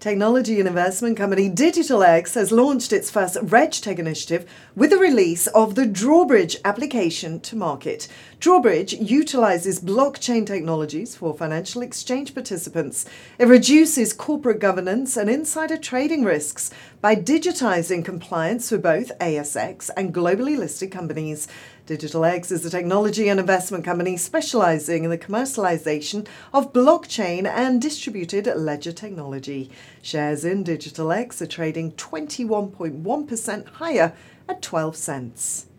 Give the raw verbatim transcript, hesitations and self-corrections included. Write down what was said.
Technology and investment company DigitalX has launched its first RegTech initiative with the release of the Drawbridge application to market. Drawbridge utilizes blockchain technologies for financial exchange participants. It reduces corporate governance and insider trading risks by digitizing compliance for both A S X and globally listed companies. DigitalX is a technology and investment company specializing in the commercialization of blockchain and distributed ledger technology. Shares in DigitalX are trading twenty-one point one percent higher at twelve cents.